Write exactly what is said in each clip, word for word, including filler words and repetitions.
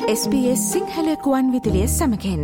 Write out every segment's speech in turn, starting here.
S B S Sinhala කුවන් විදුලිය සමගින්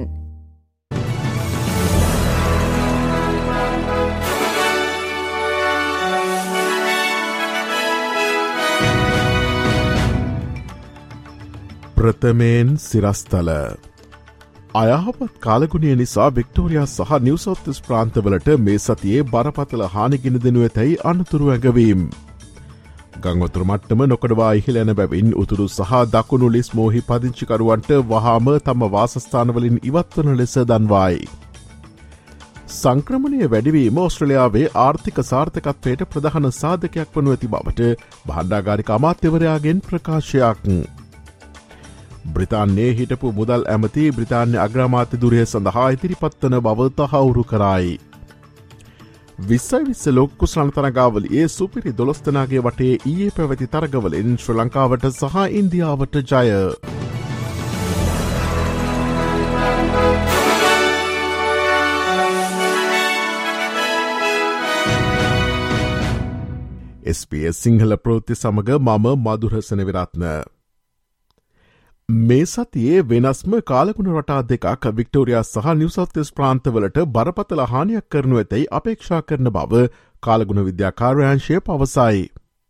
ප්‍රථමයෙන් සිරස්තල අයහපත් කාලගුණය නිසා වික්ටෝරියා සහ නිව් සවුත් වෙල්ස් ප්‍රාන්තවලට මේ සතියේ බරපතල හානි ගෙන දෙනු ඇතැයි අනතුරු ඇඟවීම්. ගංවතුර මට්ටම නොකඩවා ඉහළ යන බැවින් උතුරු සහ දකුණු ලෙස් මෝහි පදිංචිකරුවන්ට වහාම තම වාසස්ථානවලින් ඉවත්වන ලෙස දන්වායි. සංක්‍රමණය වැඩිවීම ඔස්ට්‍රලියාවේ ආර්ථික සාර්ථකත්වයට ප්‍රධාන සාධකයක් වනු ඇති බවට භාණ්ඩාගාරික අමාත්‍යවරයාගෙන් ප්‍රකාශයක්. බ්‍රිතාන්‍යයේ හිටපු මුදල් ඇමති බ්‍රිතාන්‍ය අග්‍රාමාත්‍ය දුරය සඳහා ඉදිරිපත්වන බව තහවුරු කරයි. විස්සයි විස්ස ලොක්කු සනතරගාවලියේ සුපිරි දොළොස්තනාගේ වටේ ඊයේ පැවැති තරගවලින් ශ්‍ර ලංකාවට සහ ඉන්දියාවට ජය. S B S සිංහල ප්‍රවෘත්ති සමග මම මදුරසන විරත්න. මේ සතියේ වෙනස්ම කාලගුණ රටා දෙකක් වික්ටෝරියා සහ නිව් සවුත් වෙල්ස් ප්‍රාන්තවලට බරපතල හානියක් කරනු ඇතැයි අපේක්ෂා කරන බව කාලගුණ විද්‍යා කාර්යාංශය පවසයි.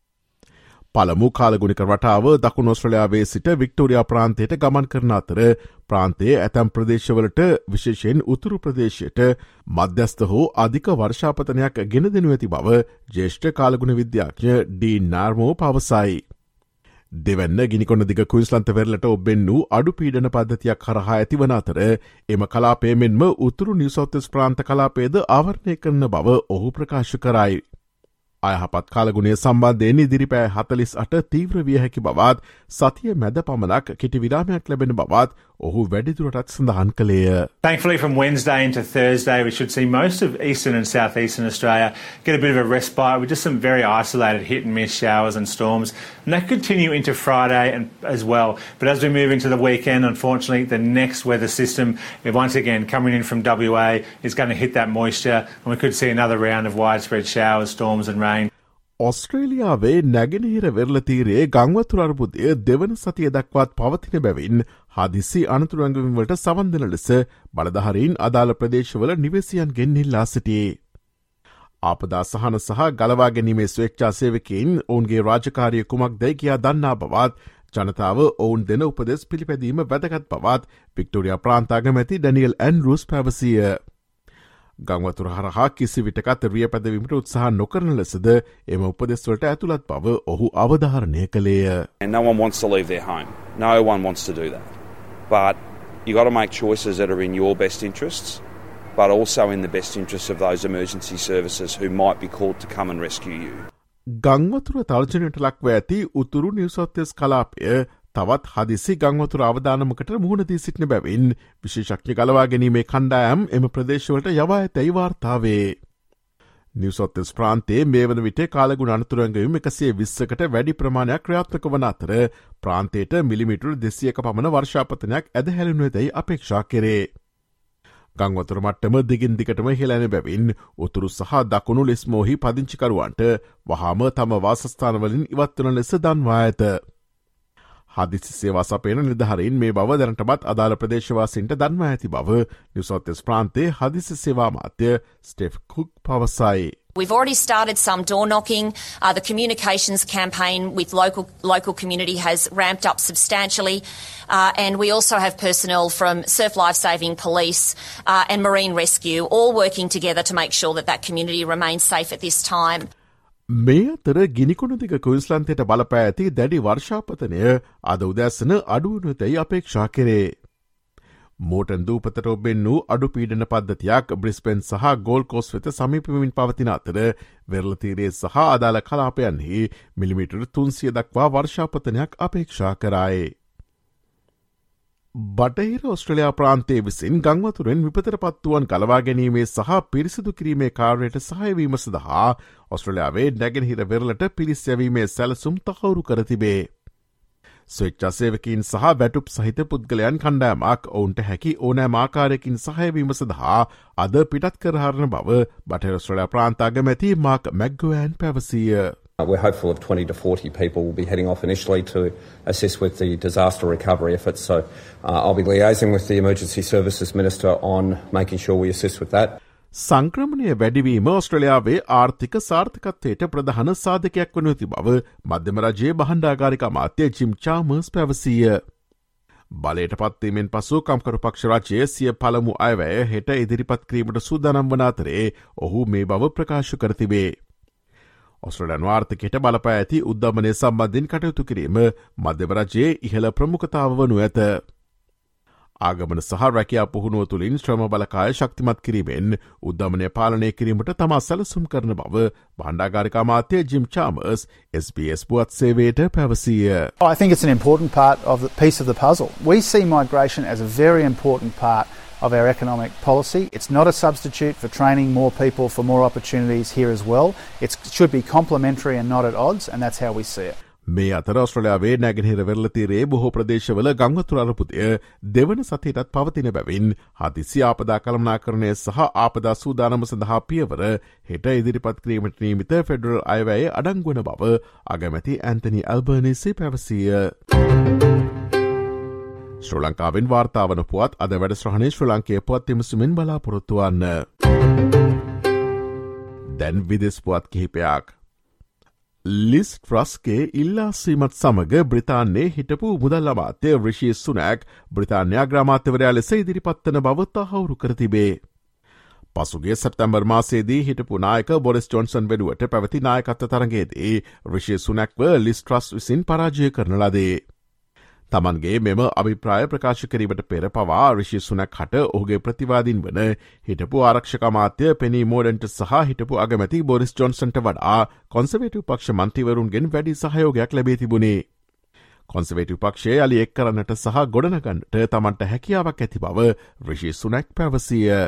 පළමු කාලගුණික රටාව දකුණු ඔස්ට්‍රේලියාවේ සිට වික්ටෝරියා ප්‍රාන්තයට ගමන් කරන අතර ප්‍රාන්තයේ ඇතැම් ප්‍රදේශවලට විශේෂයෙන් උතුරු ප්‍රදේශයට මධ්‍යස්ථ හෝ අධික වර්ෂාපතනයක් ගෙන දෙනු ඇති බව ජ්‍යෙෂ්ඨ කාලගුණ විද්‍යාඥ ඩීන් නාර්මෝ පවසයි. දෙවන්න ගිනිකොන්න දිග කුයින්ස්ලන්ත වෙරළට ඔබෙන් වූ අඩු පීඩන පද්ධතියක් හරහා ඇතිවන අතර එම කලාපය මෙන්ම උතුරු නිව් සවුත් වෙල්ස් ප්‍රාන්ත කලාපයේද ආවරණය කරන බව ඔහු ප්‍රකාශ කරයි. අයහපත් කාලගුණය සම්බන්ධයෙන් ඉදිරිපෑ හතලිස් අට තීව්‍ර විය හැකි බවත් සතිය මැද පමණක් කෙටි විරාමයක් ලැබෙන බවත් ඔහු වැඩිදුරටත් සඳහන් කළේය. Thankfully, from Wednesday into Thursday, we should see most of eastern and southeastern Australia get a bit of a respite with just some very isolated hit and miss showers and storms. And that continue into Friday and as well. But as we move into the weekend, unfortunately, the next weather system, once again, coming in from W A, is going to hit that moisture. And we could see another round of widespread showers, storms and rain. ඔස්ට්‍රේලියාවේ නැගෙනහිර වෙරළතීරයේ ගංවතුර අර්බුදය දෙවන සතිය දක්වාත් පවතින බැවින් හදිසි අනතුරංගවීමට සවන් දෙන ලෙස බලධාරීන් අදාළ ප්‍රදේශවල නිවසියන්ගෙන් ඉල්ලා සිටියේ. ආපදා සහන සහ ගලවා ගැනීමේ ස්වේච්ඡා සේවකයින් ඔවුන්ගේ රාජකාරිය කුමක්දැයි කියා දන්නා බවත් ජනතාව ඔවුන් දෙන උපදෙස් පිළිපැදීම වැදගත් බවත් වික්ටෝරියා ප්‍රාන්ත අගමැති ඩැනියල් ඇන්ඩ්‍රූස් පැවසිය. ගංවතුර හරහා කිසි විටකත් රිය පැදවීමට උත්සාහ නොකරන ලෙසද එම උපදෙස්වලට ඇතුළත් බව ඔහු අවධාරණය කළේය. And no one wants to leave their home. No one wants to do that. But you got to make choices that are in your best interests, but also in the best interests of those emergency services who might be called to come and rescue you. ගංවතුර තර්ජනයට ලක්ව ඇති උතුරු New South Wales කලාපය තවත් හදිසි ගංවතුර අවදානමකට මුහුණදී සිටින බැවින් විශේෂඥ ගලවා ගැනීමේ කණ්ඩායම් එම ප්‍රදේශවලට යවා ඇතැයි වාර්තාවේ. නිව් සවුත් වෙල්ස් ප්‍රාන්තයේ මේ වන විට කාලගුණ අනතුරංගවීම් එකසිය විස්සකට වැඩි ප්‍රමාණයක් ක්‍රියාත්මක වන අතර ප්‍රාන්තයට මිලිමීටර් දෙසියක පමණ වර්ෂාපතනයක් ඇදහැලෙනු ඇතැයි අපේක්ෂා කෙරේ. ගංවතුර මට්ටම දිගින් දිගටම ඉහළ යන බැවින් උතුරු සහ දකුණු ලෙස් මෝහි පදිංචිකරුවන්ට වහාම තම වාසස්ථානවලින් ඉවත්වන ලෙස දන්වා ඇත. හදිසි සේවා සපයන නිලධාරීන් මේ බව දැනටමත් අදාළ ප්‍රදේශවාසීන්ට දන්වා ඇති බව නිව් සවුත් වෙල්ස් ප්‍රාන්තයේ හදිසි සේවා අමාත්‍ය ස්ටෙෆ් කුක් පවසයි. We've already started some door knocking. Uh, the communications campaign with local local community has ramped up substantially, uh, and we also have personnel from Surf Lifesaving Police uh, and Marine Rescue all working together to make sure that that community remains safe at this time. මේ අතර ගිනිකොනදික කුයින්ස්ලන්තයට බලපෑ ඇති දැඩි වර්ෂාපතනය අද උදැසන අඩුවනතැයි අපේක්ෂා කෙරේ. මෝටන් දූපතට ඔබෙන් වූ අඩු පීඩන පද්ධතියක් බ්‍රිස්බේන් සහ ගෝල්ඩ් කෝස්ට් වෙත සමීපවමින් පවතින අතර වෙරළතීරයේ සහ අදාළ කලාපයන්හි මිලිමීටර් තුන්සිය දක්වා වර්ෂාපතනයක් අපේක්ෂා කරයි. බටහිර ඔස්ට්‍රේලියා ප්‍රාන්තයේ විසින් ගංවතුරෙන් විපතට පත්වුවන් ගලවා ගැනීමේ සහ පිරිසිදු කිරීමේ කාර්යයට සහයවීම සඳහා ඔස්ට්‍රේලියාවේ නැගෙනහිර වෙරළට පිරිස් යැවීමේ සැලසුම් තහවුරු කර තිබේ. ස්වේච්ඡා සේවකයින් සහ වැටුප් සහිත පුද්ගලයන් කණ්ඩායමක් ඔවුන්ට හැකි ඕනෑම ආකාරයකින් සහයවීම සඳහා අද පිටත් කරහරන බව බටහිර ඔස්ට්‍රේලියා ප්‍රාන්ත අගමැති මාක් මැක්ගෝවන් පැවසිය. We're hopeful of twenty to forty people will be heading off initially to assist with the disaster recovery efforts. So uh, I'll be liaising with the Emergency Services Minister on making sure we assist with that. සංක්‍රමණය වැඩිවීම ඔස්ට්‍රේලියාවේ ආර්ථික සාර්ථකත්වයට ප්‍රධාන සාධකයක් වනු ඇති බව මධ්‍යම රජයේ බහණ්ඩාගාරික අමාත්‍ය ජිම් චාමර්ස් පැවසීය. බලයට පත්වීමෙන් පසු කම්කරු පක්ෂ රජය සිය පළමු අයවැය හෙට ඉදිරිපත් කිරීමට සූදානම් වන අතරේ ඔහු මේ බව ප්‍රකාශ කර තිබේ. ඔස්ට්‍රේලියානු ආර්ථිකයට බලපා ඇති උද්දමනය සම්බන්ධයෙන් කටයුතු කිරීම මධ්‍යම රජයේ ඉහළ ප්‍රමුඛතාව වනු ඇත. ආගමන සහ රැකියා පුහුණුව තුළින් ශ්‍රම බලකාය ශක්තිමත් කිරීමෙන් උද්දමනය පාලනය කිරීමට තමා සැලසුම් කරන බව බණ්ඩාගාරික අමාත්‍ය Jim Chalmers S B S පුවත් සේවයට පැවසීය. I think it's an important part of the piece of the puzzle. We see migration as a very important part of our economic policy. It's not a substitute for training more people for more opportunities here as well. It should be complementary and not at odds, and that's how we see it. මේ අතර ඔස්ට්‍රේලියාවේ නැගෙනහිර වෙරළ තීරයේ බොහෝ ප්‍රදේශවල ගංවතුර අරපුදය දෙවන සතියටත් පවතින බැවින් හදිසි ආපදා කළමනාකරණය සහ ආපදා සූදානම සඳහා පියවර හෙට ඉදිරිපත් කිරීමට නියමිත ෆෙඩරල් අයවැය අඩංගු වන බව අගමැති ඇන්තනි ඇල්බර්නීසි පැවසීය. ශ්‍රී ලංකාවෙන් වාර්තා වන පුවත් අද වැඩසටහනේ ශ්‍රී ලංකේ පුවත් විමසුමින් බලාපොරොත්තු වන්න. දැන් විදෙස් පුවත් කිහිපයක්. ලිස් ට්‍රස්ගේ ඉල්ලාසීමත් සමග බ්‍රිතාන්‍යයේ හිටපු මුදල් අමාත්‍ය රිෂි සුනැක් බ්‍රිතාන්‍ය අග්‍රාමාත්‍යවරයා ලෙස ඉදිරිපත්වන බව තහවුරු කර තිබේ. පසුගේ සැප්තැම්බර් මාසයේදී හිටපු නායක බොරිස් ජොන්සන් වෙනුවට පැවති නායකත්ව තරගයේදී රිෂි සුනැක්ව ලිස් ට්‍රස් විසින් පරාජය කරන ලදේ. තමන්ගේ මෙම අභිප්‍රාය ප්‍රකාශ කිරීමට පෙර පවා රිෂි සුනැක් හට ඔහුගේ ප්‍රතිවාදීන් වන හිටපු ආරක්ෂක අමාත්‍ය පෙනී මෝඩන්ට සහ හිටපු අගමැති බොරිස් ජොන්සන්ට වඩා කොන්සර්වේටිව් පක්ෂ මන්ත්‍රීවරුන්ගෙන් වැඩි සහයෝගයක් ලැබී තිබුණේ. කොන්සර්වේටිව් පක්ෂය යළි එක් කරන්නට සහ ගොඩනගන්නට තමන්ට හැකියාවක් ඇති බව රිෂි සුනැක් පැවසීය.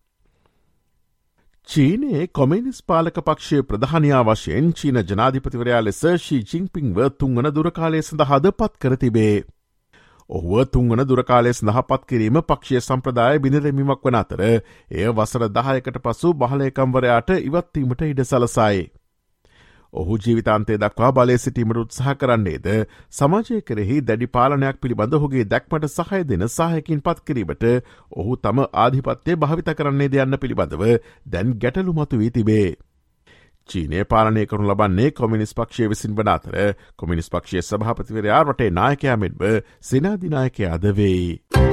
චීනයේ කොමියුනිස්ට් පාලක පක්ෂයේ ප්‍රධානියා වශයෙන් චීන ජනාධිපතිවරයා ලෙස ෂී ජින්පින්ව තුන්වන දුරකාලය සඳහාද පත් කර තිබේ. ඔහුව තුන්වන දුරකාලය සඳහා පත් කිරීම පක්ෂීය සම්ප්‍රදාය බිඳදැමීමක් වන අතර එය වසර දහයකට පසු බහලේකම්වරයාට ඉවත්වීමට ඉඩ සලසයි. ඔහු ජීවිතාන්තය දක්වා බලය සිටීමට උත්සාහ කරන්නේද සමාජය කෙරෙහි දැඩි පාලනයක් පිළිබඳ ඔහුගේ දැක්මට සහය දෙන සහයකින් පත් කිරීමට ඔහු තම ආධිපත්‍යය භාවිත කරන්නේ ද යන්න පිළිබඳව දැන් ගැටලු මතු වී තිබේ. චීනය පාලනය කරනු ලබන්නේ කොමියුනිස්ට් පක්ෂය විසින් වන අතර කොමියුනිස්ට් පක්ෂයේ සභාපතිවරයා රටේ නායකයා මෙන්ම සේනාධිනායකයාද වෙයි.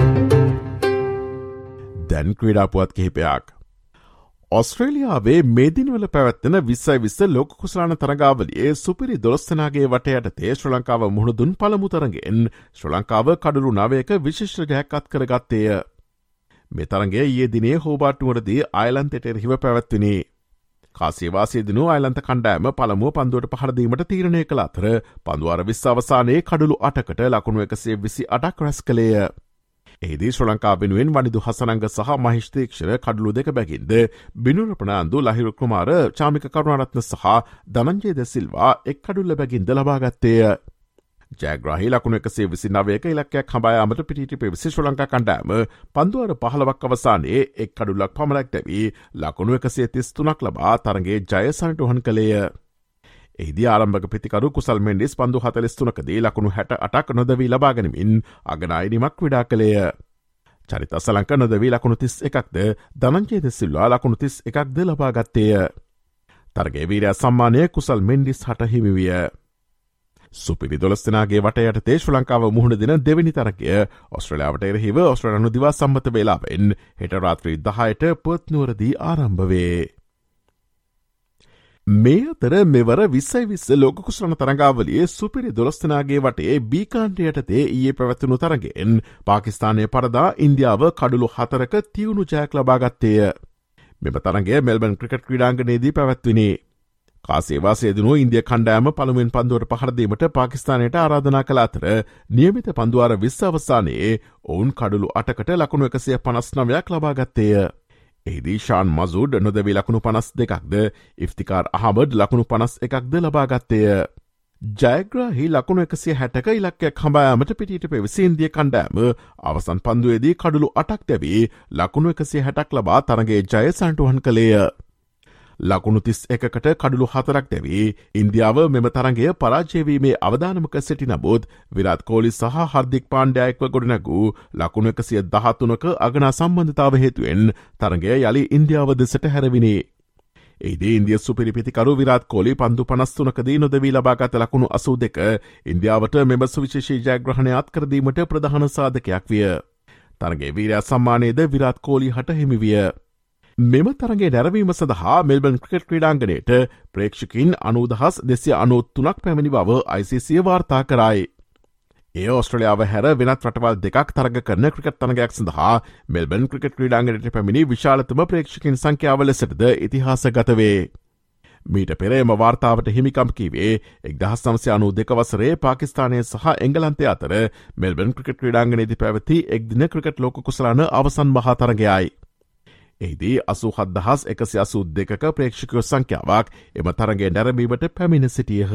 දැන් ක්‍රීඩා පුවත් කිහිපයක්. ඔස්ට්‍රේලියාවේ මේ දිනවල පැවැත්වෙන විස්සයි විස්ස ලෝක කුසලාන තරගාවලියේ සුපිරි දොළොස් දෙනාගේ වටයටතේ ශ්‍රී ලංකාව මුහුණ දුන් පළමු තරගෙන් ශ්‍රී ලංකාව කඩලු නවයක විශිෂ්ට ජයක් අත් කරගත්තේය. මේ තරගය ඊයේ දිනේ හෝබාට් නුවරදී අයර්ලන්තයට එරෙහිව පැවැත්විණි. කාසියවාසී දිනු අයර්ලන්ත කණ්ඩායම පළමුව පන්දුවට පහර දීමට තීරණය කළ අතර පන්දුවාර විස්ස අවසානයේ කඩලු අටකට ලකුණු එකසිය විසි අටක් රැස් කළේය. එහිදී ශ්‍රී ලංකා වෙනුවෙන් වනිදු හසනංග සහ මහිෂ් තීක්ෂණ කඩලු දෙක බැගින්ද බිනුර ප්‍රනාන්දු ලහිරු කුමාර චාමික කරුණාරත්න සහ ධනංජය ද සිල්වා එක් කඩුල්ල බැගින්ද ලබාගත්තේය. ජයග්‍රාහී ලකුණු එකසිය විසි නවයක ඉලක්කයක් හඹා යාමට පිටිට පෙවිසි ශ්‍රී ලංකා කණ්ඩායම පන්දුවර පහළවක් අවසානයේ එක් කඩුල්ලක් පමණක් දැවී ලකුණු එකසිය තිස් තුනක් ලබා තරගේ ජය සනිටුහන් කළේය. එහිදී ආරම්භක පිතිකරු කුසල් මෙන්ඩිස් පන්දු හතලිස් තුනකදී ලකුණු හැට අටක් නොදවී ලබාගැනමින් අගනායනිමක් විඩා කළේය. චරිත සලංක නොදවී ලකුණු තිස් එකක්ද ධනංජය ද සිල්වා ලකුණු තිස් එකක්ද ලබාගත්තේය. තරගේ වීරයා සම්මානය කුසල් මෙන්ඩිස් හට හිමිවිය. සුපිරි දොළොස් දෙනාගේ වටයටතේ ශ්‍රී ලංකාව මුහුණ දෙන දෙවැනි තරගය ඔස්ට්‍රේලියාවට එරෙහිව ඔස්ට්‍රේලියානු දිවා සම්මත වේලාවෙන් හෙට රාත්‍රී දහයට පර්ත් නුවරදී ආරම්භ වේ. මේ අතර මෙවර විස්සයි විස්ස ලෝක කුසලාන තරගාවලියේ සුපිරි දොළොස් දෙනාගේ වටේ බී කාණ්ඩයටතේ ඊයේ පැවැත්වුණු තරගෙන් පාකිස්තානය පරදා ඉන්දියාව කඩුළු හතරක තියුණු ජයක් ලබාගත්තේය. මෙම තරගය මෙල්බන් ක්‍රිකට් ක්‍රීඩාංගණයේදී පැවැත්විණි. කාසියවාසී දිනු ඉන්දිය කණ්ඩායම පළමුවෙන් පන්දුවට පහර දීමට පාකිස්තානයට ආරාධනා කළ අතර නියමිත පන්දුවාර විස්ස අවසානයේ ඔවුන් කඩුළු අටකට ලකුණු එකසිය පනස් නවයක් ලබාගත්තේය. එහිදී ශාන් මසූඩ් නොදවී ලකුණු පනස් දෙකක්ද ඉෆ්තිකාර් අහමඩ් ලකුණු පනස් එකක්ද ලබාගත්තේය. ජයග්‍රාහී ලකුණු එකසිය හැටක ඉලක්කයක් හඹායාමට පිටිට පෙවිසි ඉන්දිය කණ්ඩායම අවසන් පන්දුවේදී කඩුළු අටක් දැවී ලකුණු එකසිය හැටක් ලබා තරගේ ජය සනිටුහන් කළේය. ලකුණු තිස් එකකට කඩුළු හතරක් දැවී ඉන්දියාව මෙම තරගය පරාජයවීමේ අවධානමක සිටි නමුත් විරාත් කෝලි සහ හර්දික් පාණ්ඩයා එක්ව ගොඩනැගූ ලකුණු එකසිය දහතුනක අගනා සම්බන්ධතාව හේතුවෙන් තරගය යළි ඉන්දියාව දෙසට හැරවිනේ. එහිදී ඉන්දිය සුපිරිපිතිකරු විරාත් කෝලි පන්දු පනස්තුනකදී නොදවී ලබාගත ලකුණු අසූ දෙක ඉන්දියාවට මෙම සුවිශේෂී ජයග්‍රහණය අත්කරදීමට ප්‍රධාන සාධකයක් විය. තරගේ වීරයා සම්මානයේද විරාත් කෝලි හට හිමි විය. මෙම තරගේ නැරවීම සඳහා මෙල්බන් ක්‍රිකට් ක්‍රීඩාංගණයට ප්‍රේක්ෂකින් අනූදහස් දෙසිය අනෝත්තුනක් පැමිණි බව අයි සී සී වාර්තා කරයි. ඒ ඔස්ට්‍රලියාව හැර වෙනත් රටවල් දෙකක් තරග කරන ක්‍රිකට් තරගයක් සඳහා මෙල්බන් ක්‍රිකට් ක්‍රීඩාංගණයට පැමිණි විශාලතම ප්‍රේක්ෂකින් සංඛ්‍යාව ලෙසටද ඉතිහාසගත වේ. මීට පෙර එම වාර්තාවට හිමිකම් කීවේ එක්දහස් නවසිය අනූ දෙක වසරේ පාකිස්තානය සහ එංගලන්තය අතර මෙල්බන් ක්‍රිකට් ක්‍රීඩාංගණයේදී පැවති එක්දින ක්‍රිකට් ලෝක කුසලාන අවසන් මහා තරගයයි. එහිදී අසූ හත්දහස් එකසිය අසූ දෙකක ප්‍රේක්ෂකයෝ සංඛ්‍යාවක් එම තරගය නැරඹීමට පැමිණ සිටියහ.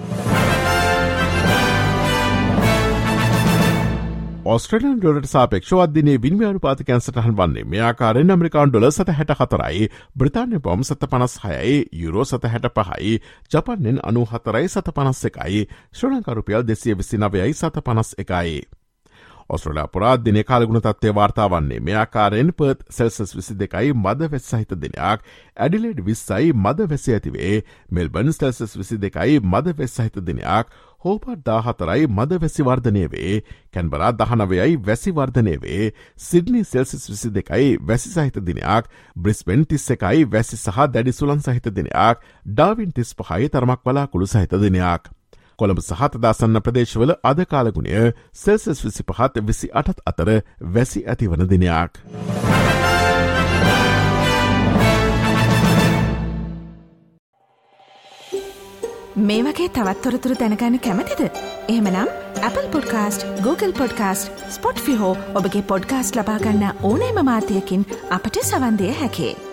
ඔස්ට්‍රේලියානු ඩොලරට සාපේක්ෂව අද දිනේ විනිමය අනුපාතකයන් සටහන් වන්නේ මේ ආකාරයෙන් ඇමරිකානු ඩොලර් සත හැට හතරයි, බ්‍රිතාන්‍ය පවුම් සත පනස් හයයි, යුරෝ සත හැට පහයි, ජපාන් යෙන් අනූ හතරයි සත පනස් එකයි, ශ්‍රී ලංකා රුපියල් දෙසිය විසි නවයයි සත පනස් එකයි. ඔස්ට්‍රේලියා පුරා දිනේ කාලගුණ තත්ත්වය වාර්තා වන්නේ මේ ආකාරයෙන් පර්ත් සෙල්සියස් විසි දෙකයි මද වැස්ස සහිත දිනයක්, ඇඩිලේඩ් විස්සයි මද වැස්ස ඇතිවේ, මෙල්බර්න් සෙල්සියස් විසි දෙකයි මද වැස්ස සහිත දිනයක්, හෝබර්ට් දාහතරයි මද වැසි වර්ධනය වේ, කැන්බරා දහනවයයි වැසි වර්ධනය වේ, සිඩ්නි සෙල්සියස් විසි දෙකයි වැසි සහිත දිනයක්, බ්‍රිස්බේන් තිස් එකයි වැසි සහ දැඩි සුළං සහිත දිනයක්, ඩාවින් තිස් පහයි තරමක් වලාකුළු සහිත දිනයක්. කොළඹ සහ තදාසන්න ප්‍රදේශවල අද කාලගුණය සෙල්සියස් විසි පහත් විසි අටත් අතර වැසි ඇතිවන දිනයක්. මේ වගේ තවත් තොරතුරු දැනගන්න කැමතිද? එහෙමනම් Apple Podcast, Google Podcast, Spotify හෝ ඔබගේ පොඩ්කාස්ට් ලබා ගන්න ඕනෑම මාධ්‍යයකින් අපට සවන් දෙන්න හැකියි.